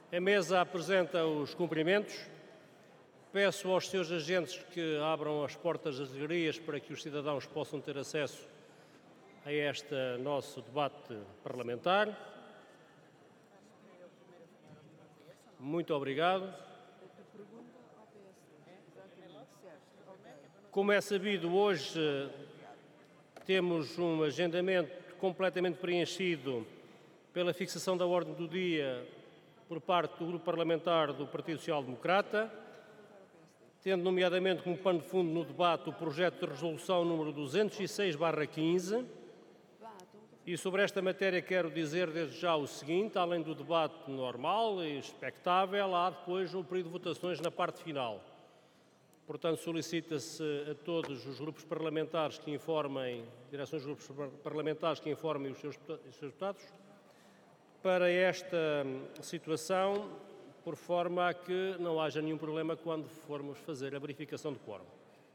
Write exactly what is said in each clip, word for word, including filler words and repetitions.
A mesa apresenta os cumprimentos. Peço aos senhores agentes que abram as portas das galerias para que os cidadãos possam ter acesso a este nosso debate parlamentar. Muito obrigado. Como é sabido, hoje temos um agendamento completamente preenchido pela fixação da ordem do dia por parte do Grupo Parlamentar do Partido Social Democrata, tendo nomeadamente como pano de fundo no debate o projeto de resolução número duzentos e seis barra quinze. E sobre esta matéria quero dizer desde já o seguinte: além do debate normal e expectável, há depois um período de votações na parte final. Portanto, solicita-se a todos os grupos parlamentares que informem, direções dos grupos parlamentares que informem os seus, os seus deputados para esta situação, por forma a que não haja nenhum problema quando formos fazer a verificação de quórum.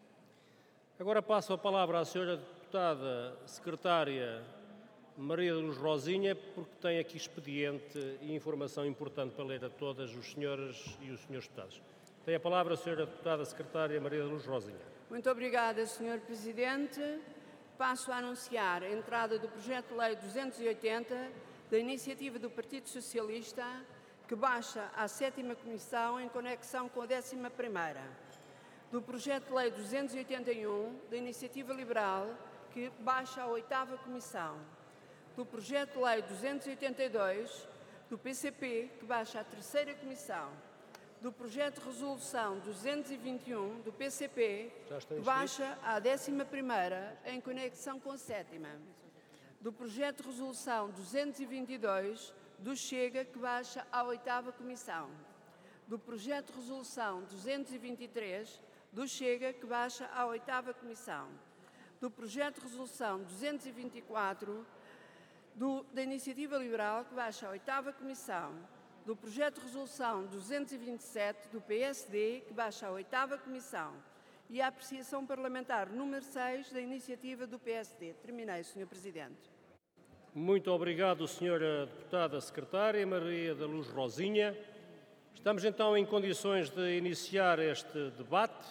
Agora passo a palavra à senhora deputada secretária Maria da Luz Rosinha, porque tem aqui expediente e informação importante para ler a todas os senhores e os senhores deputados. Tem a palavra a senhora deputada secretária Maria da Luz Rosinha. Muito obrigada, senhor Presidente. Passo a anunciar a entrada do projeto de lei duzentos e oitenta da iniciativa do Partido Socialista, que baixa à sétima Comissão em conexão com a décima primeira. Do projeto de lei duzentos e oitenta e um da iniciativa liberal, que baixa à oitava Comissão. Do projeto de lei duzentos e oitenta e dois do P C P, que baixa à terceira Comissão. Do projeto de resolução duzentos e vinte e um do P C P, que baixa à décima primeira em conexão com a sétima. Do projeto de resolução duzentos e vinte e dois do Chega, que baixa à oitava Comissão. Do projeto de resolução duzentos e vinte e três do Chega, que baixa à oitava Comissão. Do projeto de resolução duzentos e vinte e quatro do, da Iniciativa Liberal, que baixa à oitava Comissão. Do projeto de resolução duzentos e vinte e sete do P S D, que baixa à oitava Comissão. E a apreciação parlamentar número seis da Iniciativa do P S D. Terminei, senhor Presidente. Muito obrigado, senhora deputada secretária Maria da Luz Rosinha. Estamos então em condições de iniciar este debate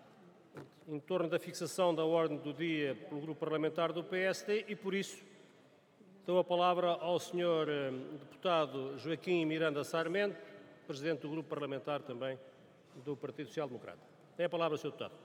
em torno da fixação da ordem do dia pelo Grupo Parlamentar do P S D e, por isso, dou a palavra ao senhor deputado Joaquim Miranda Sarmento, presidente do Grupo Parlamentar também do Partido Social Democrata. Tem a palavra o senhor deputado.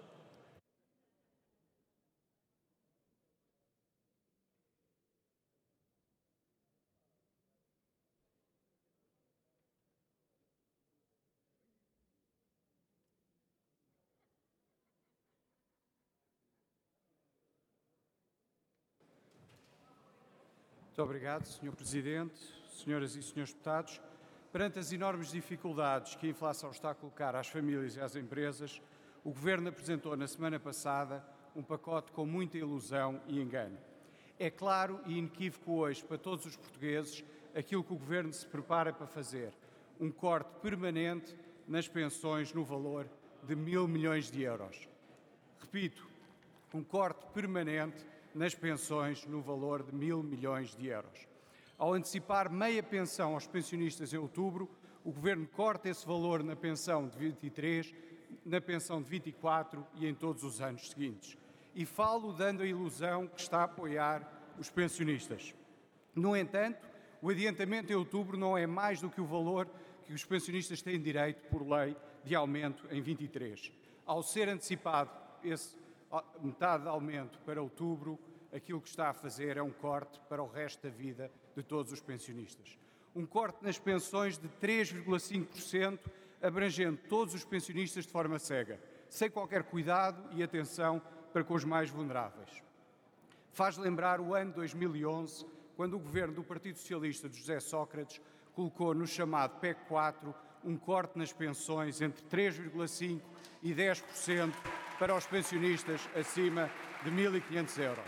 Muito obrigado, senhor Presidente, senhoras e senhores deputados. Perante as enormes dificuldades que a inflação está a colocar às famílias e às empresas, o Governo apresentou na semana passada um pacote com muita ilusão e engano. É claro e inequívoco hoje para todos os portugueses aquilo que o Governo se prepara para fazer: um corte permanente nas pensões no valor de mil milhões de euros. Repito, um corte permanente nas pensões no valor de mil milhões de euros. Ao antecipar meia pensão aos pensionistas em outubro, o Governo corta esse valor na pensão de vinte e três, na pensão de vinte e quatro e em todos os anos seguintes. E falo dando a ilusão que está a apoiar os pensionistas. No entanto, o adiantamento em outubro não é mais do que o valor que os pensionistas têm direito por lei de aumento em vinte e três. Ao ser antecipado esse metade de aumento para outubro, aquilo que está a fazer é um corte para o resto da vida de todos os pensionistas. Um corte nas pensões de três vírgula cinco por cento, abrangendo todos os pensionistas de forma cega, sem qualquer cuidado e atenção para com os mais vulneráveis. Faz lembrar o ano dois mil e onze, quando o governo do Partido Socialista de José Sócrates colocou no chamado P E C quatro um corte nas pensões entre três vírgula cinco por cento e dez por cento para os pensionistas acima de mil e quinhentos euros.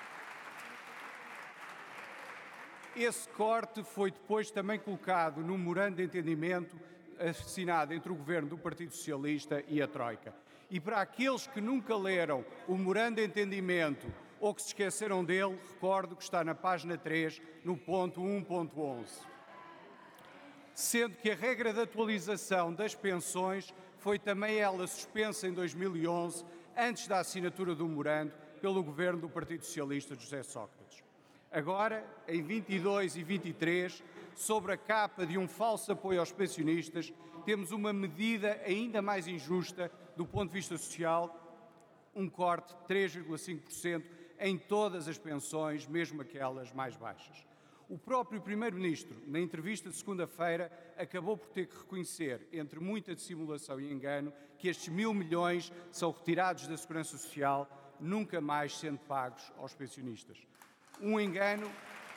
Esse corte foi depois também colocado no memorando de entendimento assinado entre o Governo do Partido Socialista e a Troika. E para aqueles que nunca leram o memorando de entendimento ou que se esqueceram dele, recordo que está na página três, no ponto um ponto onze. sendo que a regra de atualização das pensões foi também ela suspensa em dois mil e onze, antes da assinatura do memorando pelo governo do Partido Socialista de José Sócrates. Agora, em vinte e dois e vinte e três, sobre a capa de um falso apoio aos pensionistas, temos uma medida ainda mais injusta do ponto de vista social, um corte de três vírgula cinco por cento em todas as pensões, mesmo aquelas mais baixas. O próprio Primeiro-Ministro, na entrevista de segunda-feira, acabou por ter que reconhecer, entre muita dissimulação e engano, que estes mil milhões são retirados da Segurança Social, nunca mais sendo pagos aos pensionistas. Um engano,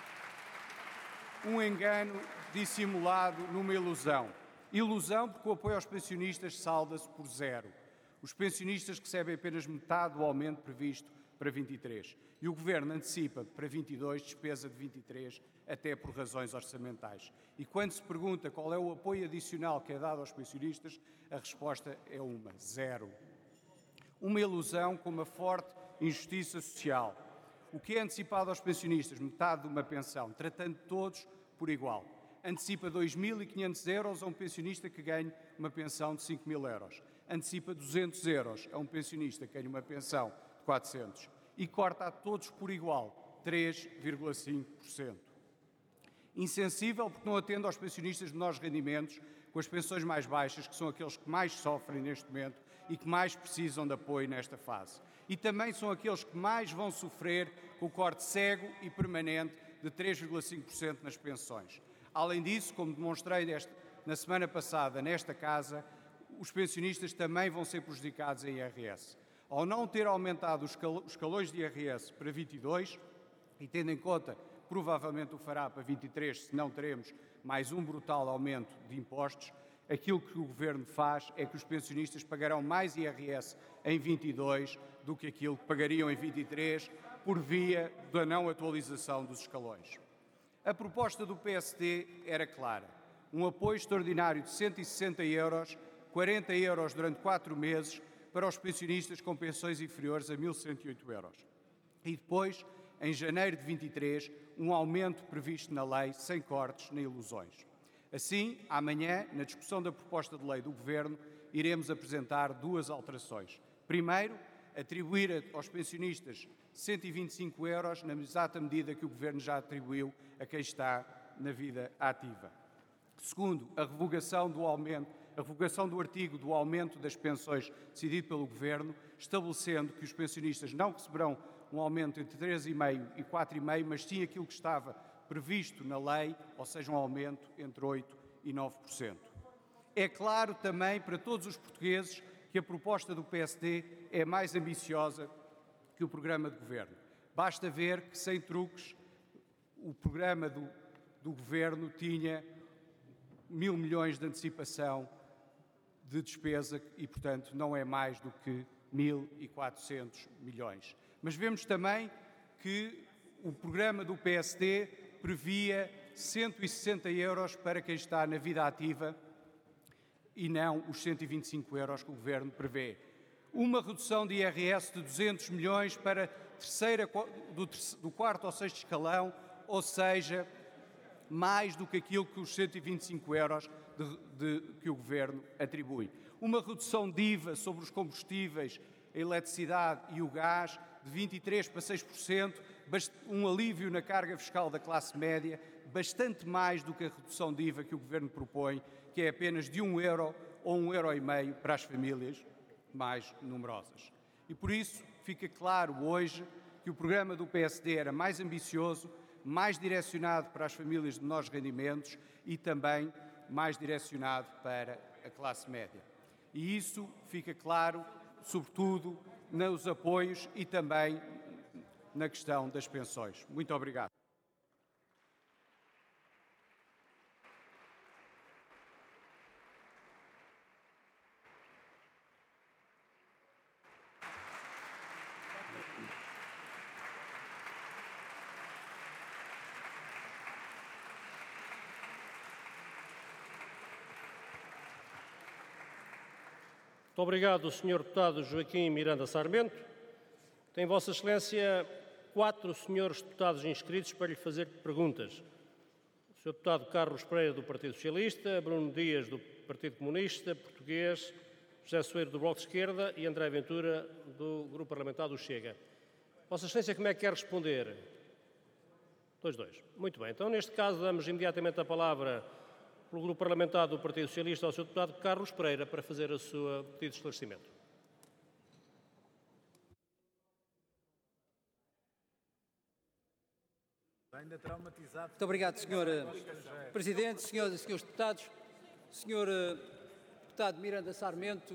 um engano dissimulado numa ilusão. Ilusão porque o apoio aos pensionistas salda-se por zero. Os pensionistas recebem apenas metade do aumento previsto para vinte e três. E o Governo antecipa para vinte e dois despesa de vinte e três, até por razões orçamentais. E quando se pergunta qual é o apoio adicional que é dado aos pensionistas, a resposta é uma, zero. Uma ilusão com uma forte injustiça social. O que é antecipado aos pensionistas? Metade de uma pensão, tratando todos por igual. Antecipa dois mil e quinhentos euros a um pensionista que ganhe uma pensão de cinco mil euros. Antecipa duzentos euros a um pensionista que ganhe uma pensão de quatrocentos. E corta a todos por igual, três vírgula cinco por cento. Insensível porque não atende aos pensionistas de menores rendimentos, com as pensões mais baixas, que são aqueles que mais sofrem neste momento e que mais precisam de apoio nesta fase. E também são aqueles que mais vão sofrer com o corte cego e permanente de três vírgula cinco por cento nas pensões. Além disso, como demonstrei deste, na semana passada nesta Casa, os pensionistas também vão ser prejudicados em I R S. Ao não ter aumentado os escalões de I R S para vinte e dois, e tendo em conta provavelmente o fará para vinte e três, se não teremos mais um brutal aumento de impostos, aquilo que o Governo faz é que os pensionistas pagarão mais I R S em vinte e dois do que aquilo que pagariam em vinte e três por via da não atualização dos escalões. A proposta do P S D era clara. Um apoio extraordinário de cento e sessenta euros, quarenta euros durante quatro meses, para os pensionistas com pensões inferiores a mil cento e oito euros. E depois, em janeiro de vinte e três, um aumento previsto na lei, sem cortes nem ilusões. Assim, amanhã, na discussão da proposta de lei do Governo, iremos apresentar duas alterações. Primeiro, atribuir aos pensionistas cento e vinte e cinco euros, na exata medida que o Governo já atribuiu a quem está na vida ativa. Segundo, a revogação do aumento a revogação do artigo do aumento das pensões decidido pelo Governo, estabelecendo que os pensionistas não receberão um aumento entre três vírgula cinco por cento e quatro vírgula cinco por cento, mas sim aquilo que estava previsto na lei, ou seja, um aumento entre oito por cento e nove por cento. É claro também para todos os portugueses que a proposta do P S D é mais ambiciosa que o programa de Governo. Basta ver que, sem truques, o programa do, do Governo tinha mil milhões de antecipação de despesa e, portanto, não é mais do que mil e quatrocentos milhões. Mas vemos também que o programa do P S D previa cento e sessenta euros para quem está na vida ativa e não os cento e vinte e cinco euros que o Governo prevê. Uma redução de I R S de duzentos milhões para terceira, do, do quarto ao sexto escalão, ou seja, mais do que aquilo que os cento e vinte e cinco euros de, de, que o Governo atribui. Uma redução de I V A sobre os combustíveis, a eletricidade e o gás de vinte e três por cento para seis por cento, um alívio na carga fiscal da classe média, bastante mais do que a redução de I V A que o Governo propõe, que é apenas de um euro ou um euro e meio para as famílias mais numerosas. E por isso fica claro hoje que o programa do P S D era mais ambicioso, mais direcionado para as famílias de menores rendimentos e também mais direcionado para a classe média. E isso fica claro, sobretudo, nos apoios e também na questão das pensões. Muito obrigado. Muito obrigado, senhor Deputado Joaquim Miranda Sarmento. Tem Vossa Excelência quatro senhores deputados inscritos para lhe fazer perguntas. senhor Deputado Carlos Pereira, do Partido Socialista, Bruno Dias, do Partido Comunista Português, José Soeiro, do Bloco de Esquerda e André Ventura, do Grupo Parlamentar do Chega. Vossa Excelência, como é que quer responder? Dois, dois. Muito bem. Então, neste caso, damos imediatamente a palavra pelo Grupo Parlamentar do Partido Socialista ao senhor Deputado Carlos Pereira para fazer a sua pedido de esclarecimento. Muito obrigado, senhor Presidente, senhoras e senhores deputados. senhor Deputado Miranda Sarmento,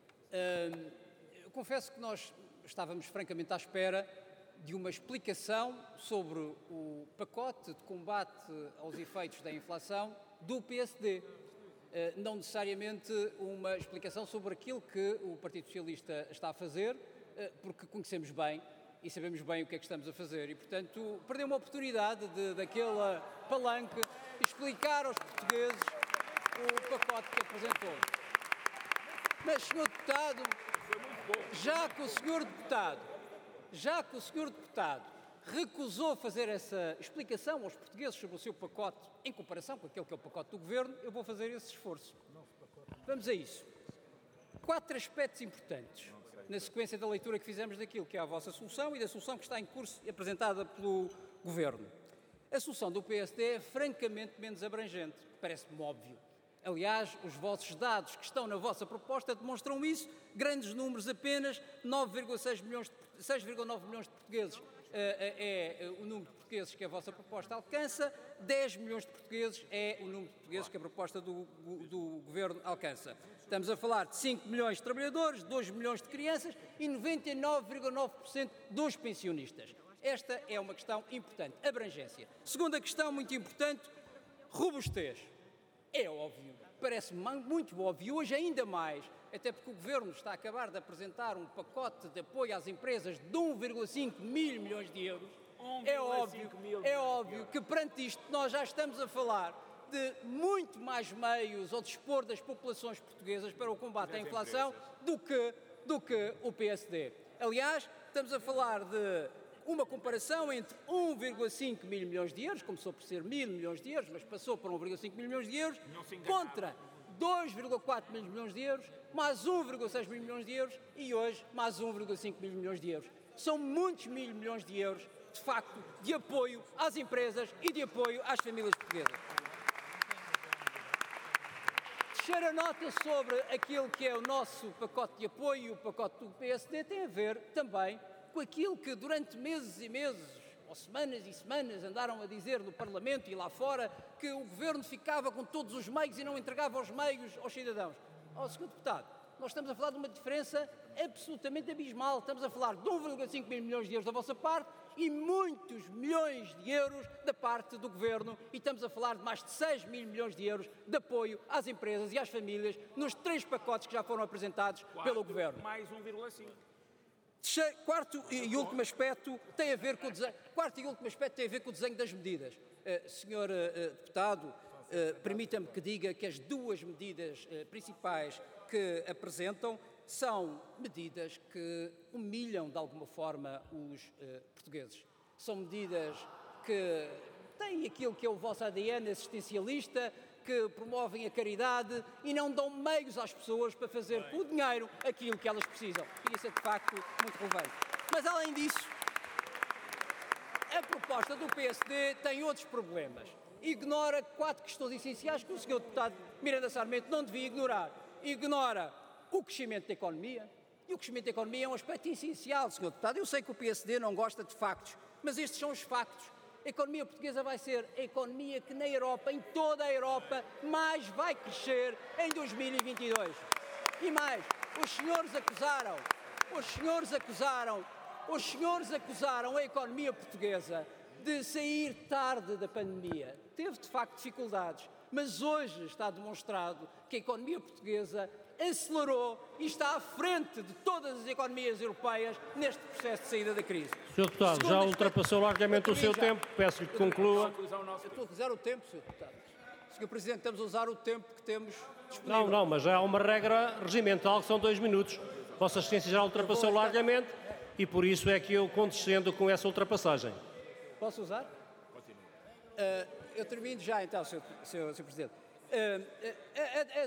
eu confesso que nós estávamos francamente à espera de uma explicação sobre o pacote de combate aos efeitos da inflação do P S D. Não necessariamente uma explicação sobre aquilo que o Partido Socialista está a fazer, porque conhecemos bem e sabemos bem o que é que estamos a fazer. E, portanto, perdeu uma oportunidade de, daquele palanque, explicar aos portugueses o pacote que apresentou. Mas, senhor Deputado, já que o senhor Deputado, já que o senhor Deputado recusou fazer essa explicação aos portugueses sobre o seu pacote em comparação com aquele que é o pacote do Governo, eu vou fazer esse esforço. Vamos a isso. Quatro aspectos importantes na sequência da leitura que fizemos daquilo que é a vossa solução e da solução que está em curso e apresentada pelo Governo. A solução do P S D é francamente menos abrangente, parece-me óbvio. Aliás, os vossos dados que estão na vossa proposta demonstram isso, grandes números apenas, nove vírgula seis milhões de, seis vírgula nove milhões de portugueses é, é o número de portugueses que a vossa proposta alcança, dez milhões de portugueses é o número de portugueses que a proposta do, do Governo alcança. Estamos a falar de cinco milhões de trabalhadores, dois milhões de crianças e noventa e nove vírgula nove por cento dos pensionistas. Esta é uma questão importante, abrangência. Segunda questão muito importante, robustez. É óbvio, parece-me muito óbvio, hoje ainda mais, até porque o Governo está a acabar de apresentar um pacote de apoio às empresas de um vírgula cinco mil milhões de euros. É óbvio, é óbvio que perante isto nós já estamos a falar de muito mais meios ao dispor das populações portuguesas para o combate à inflação do que, do que o P S D. Aliás, estamos a falar de uma comparação entre um vírgula cinco mil milhões de euros, começou por ser mil milhões de euros, mas passou para um vírgula cinco mil milhões de euros, contra dois vírgula quatro mil milhões de euros, mais um vírgula seis mil milhões de euros e hoje mais um vírgula cinco mil milhões de euros. São muitos mil milhões de euros, de facto, de apoio às empresas e de apoio às famílias portuguesas. Deixar a nota sobre aquilo que é o nosso pacote de apoio e o pacote do P S D tem a ver também com aquilo que durante meses e meses, ou semanas e semanas, andaram a dizer no Parlamento e lá fora que o Governo ficava com todos os meios e não entregava os meios aos cidadãos. Ó, senhor Deputado, nós estamos a falar de uma diferença absolutamente abismal. Estamos a falar de um vírgula cinco mil milhões de euros da vossa parte e muitos milhões de euros da parte do Governo e estamos a falar de mais de seis mil milhões de euros de apoio às empresas e às famílias nos três pacotes que já foram apresentados Quarto, pelo Governo. Mais um vírgula cinco. Quarto e último aspecto tem a ver com o desenho, quarto e último aspecto tem a ver com o desenho das medidas. Uh, senhor uh, Deputado, uh, permita-me que diga que as duas medidas uh, principais que apresentam são medidas que humilham de alguma forma os uh, portugueses. São medidas que têm aquilo que é o vosso A D N assistencialista, que promovem a caridade e não dão meios às pessoas para fazer com o dinheiro aquilo que elas precisam. E isso é, de facto, muito relevante. Mas, além disso, a proposta do P S D tem outros problemas. Ignora quatro questões essenciais que o senhor Deputado Miranda Sarmento não devia ignorar. Ignora o crescimento da economia, e o crescimento da economia é um aspecto essencial, senhor Deputado. Eu sei que o P S D não gosta de factos, mas estes são os factos. A economia portuguesa vai ser a economia que na Europa, em toda a Europa, mais vai crescer em dois mil e vinte e dois. E mais, os senhores acusaram, os senhores acusaram, os senhores acusaram a economia portuguesa de sair tarde da pandemia. Teve, de facto, dificuldades, mas hoje está demonstrado que a economia portuguesa acelerou e está à frente de todas as economias europeias neste processo de saída da crise. senhor Deputado, Segundo já ultrapassou largamente o seu já. tempo. Peço-lhe que conclua. Eu estou a usar o tempo, senhor Deputado. senhor Presidente, estamos a usar o tempo que temos disponível. Não, não, mas já há uma regra regimental que são dois minutos. Vossa Excelência já ultrapassou largamente e por isso é que eu condescendo com essa ultrapassagem. Posso usar? Continue. Uh, eu termino já então, senhor senhor senhor Presidente. Uh, uh, uh, uh,